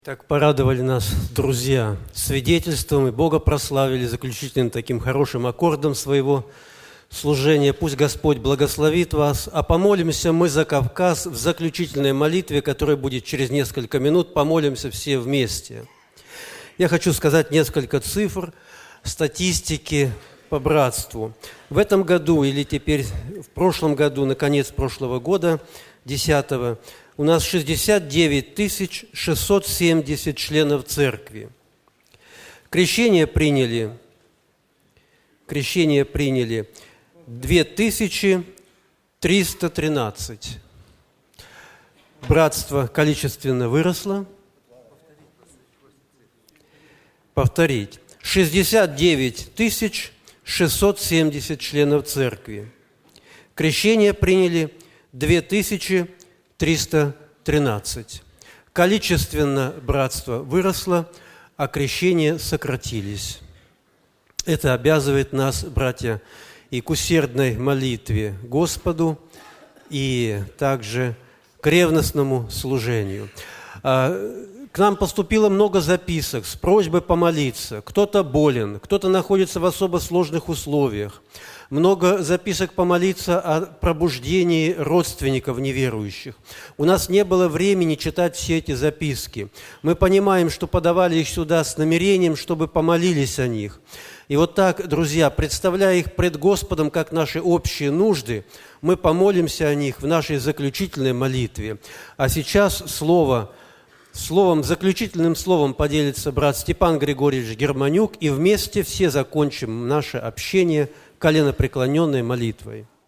Так порадовали нас друзья свидетельством и Бога прославили заключительным таким хорошим аккордом своего служения. Пусть Господь благословит вас. А помолимся мы за Кавказ в заключительной молитве, которая будет через несколько минут. Помолимся все вместе. Я хочу сказать несколько цифр, статистики по братству. В этом году или теперь в прошлом году, на конец прошлого года, 10-го, у нас 69 670 членов церкви. Крещение приняли 2313. Братство количественно выросло. Повторить. 69 670 членов церкви. Крещение приняли 2313. Количественно братство выросло, а крещения сократились. Это обязывает нас, братья, и к усердной молитве Господу, и также к ревностному служению. К нам поступило много записок с просьбой помолиться. Кто-то болен, кто-то находится в особо сложных условиях. Много записок помолиться о пробуждении родственников неверующих. У нас не было времени читать все эти записки. Мы понимаем, что подавали их сюда с намерением, чтобы помолились о них. И вот так, друзья, представляя их пред Господом как наши общие нужды, мы помолимся о них в нашей заключительной молитве. А сейчас заключительным словом поделится брат Степан Григорьевич Германюк, и вместе все закончим наше общение коленопреклоненной молитвой.